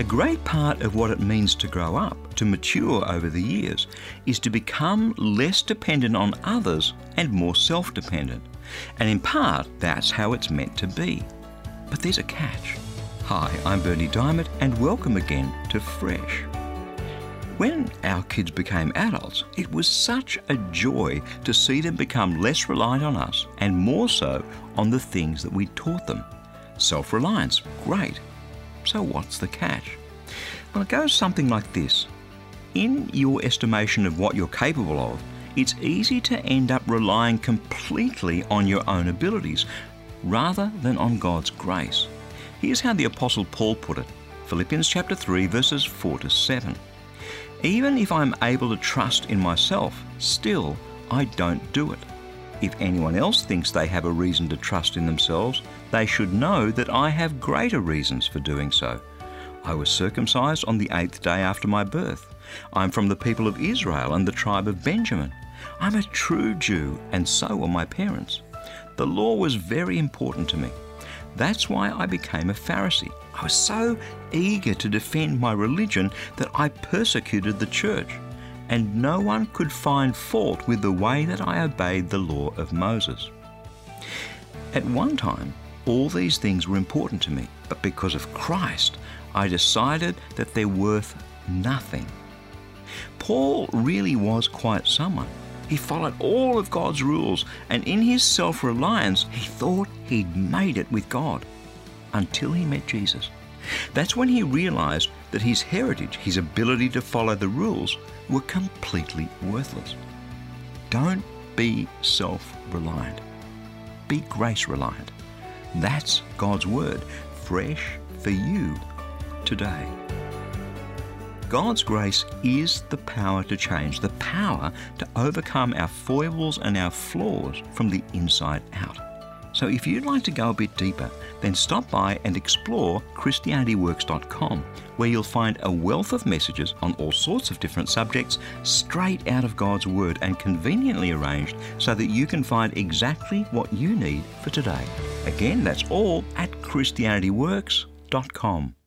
A great part of what it means to grow up, to mature over the years, is to become less dependent on others and more self-dependent. And in part, that's how it's meant to be. But there's a catch. Hi, I'm Bernie Diamond, and welcome again to Fresh. When our kids became adults, it was such a joy to see them become less reliant on us and more so on the things that we taught them. Self-reliance, great. So what's the catch? Well, it goes something like this. In your estimation of what you're capable of, it's easy to end up relying completely on your own abilities rather than on God's grace. Here's how the Apostle Paul put it, Philippians chapter 3, verses 4 to 7. Even if I'm able to trust in myself, still I don't do it. If anyone else thinks they have a reason to trust in themselves, they should know that I have greater reasons for doing so. I was circumcised on the 8th day after my birth. I'm from the people of Israel and the tribe of Benjamin. I'm a true Jew, and so were my parents. The law was very important to me. That's why I became a Pharisee. I was so eager to defend my religion that I persecuted the church, and no one could find fault with the way that I obeyed the law of Moses. At one time, all these things were important to me, but because of Christ, I decided that they're worth nothing. Paul really was quite someone. He followed all of God's rules, and in his self-reliance, he thought he'd made it with God until he met Jesus. That's when he realized that his heritage, his ability to follow the rules, were completely worthless. Don't be self-reliant. Be grace-reliant. That's God's word, fresh for you today. God's grace is the power to change, the power to overcome our foibles and our flaws from the inside out. So if you'd like to go a bit deeper, then stop by and explore ChristianityWorks.com, where you'll find a wealth of messages on all sorts of different subjects straight out of God's Word and conveniently arranged so that you can find exactly what you need for today. Again, that's all at ChristianityWorks.com.